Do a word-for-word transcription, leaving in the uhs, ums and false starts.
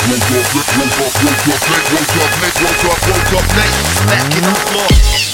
woke up, woke up, woke up late, woke up late, woke up, woke up late, back in the floor.